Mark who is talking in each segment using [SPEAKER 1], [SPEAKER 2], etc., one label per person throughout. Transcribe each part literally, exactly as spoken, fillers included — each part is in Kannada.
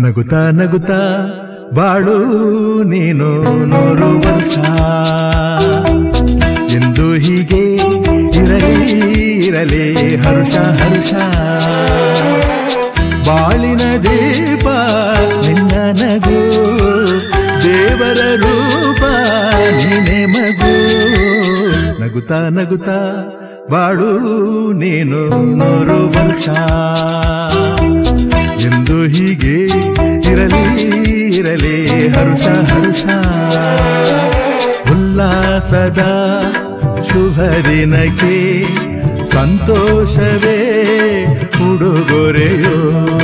[SPEAKER 1] ನಗುತ್ತಾ ನಗುತ್ತಾ ಬಾಳು ನೀನು ನೂರು ವರ್ಷ ಎಂದು ಹೀಗೆ ಇರಲಿ ಇರಲಿ ಹರ್ಷ ಹರ್ಷ ಬಾಳಿನ ದೀಪ ನಿನ್ನ ನಗು ದೇವರ ರೂಪ ನೀನೆ ಮಗು ನಗುತ್ತಾ ನಗುತ್ತಾ ಬಾಳು ನೀನು ನೂರು ವರ್ಷ ಎಂದು ಹೀಗೆ ಇರಲಿ ಇರಲಿ ಹರ್ಷ ಹರ್ಷ ಉಲ್ಲಾಸದ ಶುಭ ದಿನಕ್ಕೆ ಸಂತೋಷವೇ ಉಡುಗೊರೆಯೋ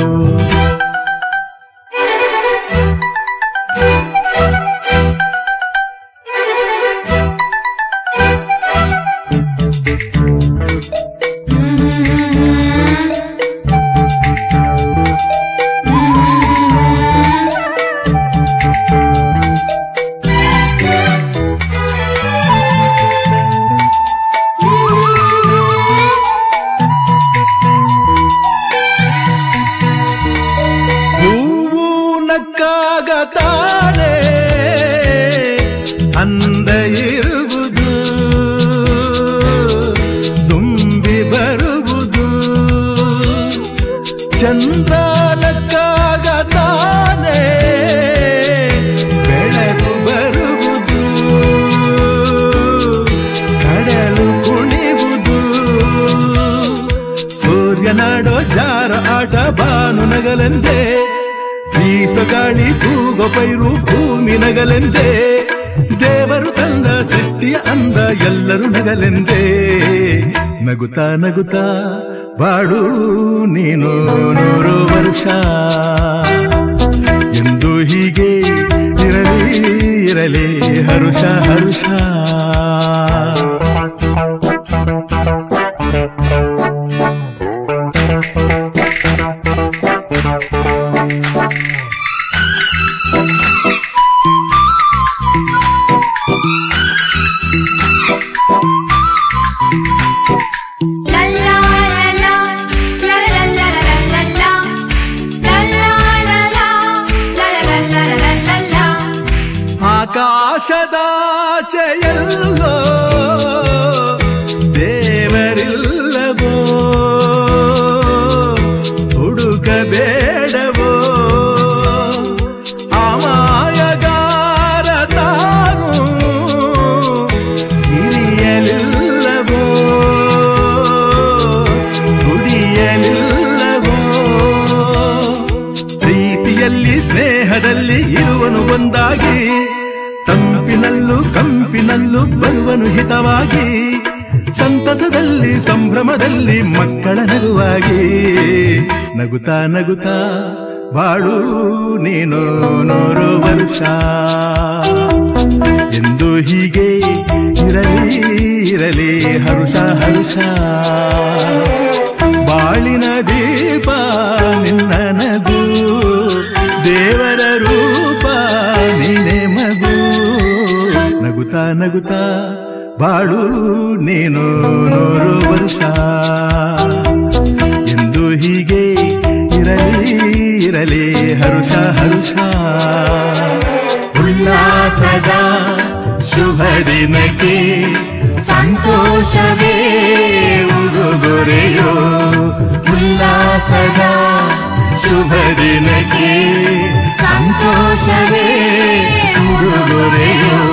[SPEAKER 1] ನಕ್ಕಾಗತಾನೆ ಅಂದ ಇರುವುದು ತುಂಬಿ ಬರುವುದು ಚಂದ್ರ ನಕ್ಕಾಗತಾನೆ ಬೆಳಕು ಬರುವುದು ಕಡಲು ಕುಣಿವುದು ಸೂರ್ಯನಾಡೋ ಜಾರ ಆಟ ಬಾನು ನಗಲೆಂದೇ ಬೀಸಗಾಳಿ ತೂಗೋ ಪೈರು ಭೂಮಿ ನಗಲೆಂದೇ ದೇವರು ತಂದ ಸೃಷ್ಟಿಯ ಅಂದ ಎಲ್ಲರೂ ನಗಲೆಂದೇ ನಗುತ್ತಾ ನಗುತ್ತಾ ಬಾಳು ನೀನು ನೂರು ವರ್ಷ ಎಂದು ಹೀಗೆ ಇರಲಿ ಇರಲಿ ಹರುಷ ಹರುಷ ಆಕಾಶದಾಚೆಯಲ್ಲೋ ದೇವರಿಲ್ಲವೋ ಹುಡುಕಬೇಡವೋ ಅಮಾಯಗಾರ ತಾನು ಹಿರಿಯಲಿಲ್ಲವೋ ಕುಡಿಯಲಿಲ್ಲವೋ ಪ್ರೀತಿಯಲ್ಲಿ ಸ್ನೇಹದಲ್ಲಿ ಇರುವನು ಒಂದಾಗಿ ತಂಪಿನಲ್ಲೂ ಕಂಪಿನಲ್ಲೂ ಬರುವನು ಹಿತವಾಗಿ ಸಂತಸದಲ್ಲಿ ಸಂಭ್ರಮದಲ್ಲಿ ಮಕ್ಕಳ ನಗುವಾಗಿ ನಗುತ್ತಾ ನಗುತ್ತಾ ಬಾಳು ನೀನು ನೂರು ವರ್ಷ ಎಂದು ಹೀಗೆ ಇರಲಿ ಇರಲಿ ಹರುಷ ಹರುಷ ಬಾಳಿನ ದೀಪ ನಿನ್ನ ನಗು ದೇವರ ರೂಪ ನೀನೆ ಮಗು ನಗುತ್ತಾ ನಗುತ್ತಾ ಬಾಳು ನೀನು ನೂರು ವರ್ಷ ಎಂದು ಹೀಗೆ ಇರಲಿ ಇರಲಿ ಹರುಷ ಹರುಷ ಉಲ್ಲಾಸದ ಶುಭ ದಿನಕ್ಕೆ ಸಂತೋಷವೇ ಉಡುಗೊರೆಯೋ ಉಲ್ಲಾಸದ ಶುಭ ದಿನಕ್ಕೆ ಸಂತೋಷವೇ ಉಡುಗೊರೆಯೋ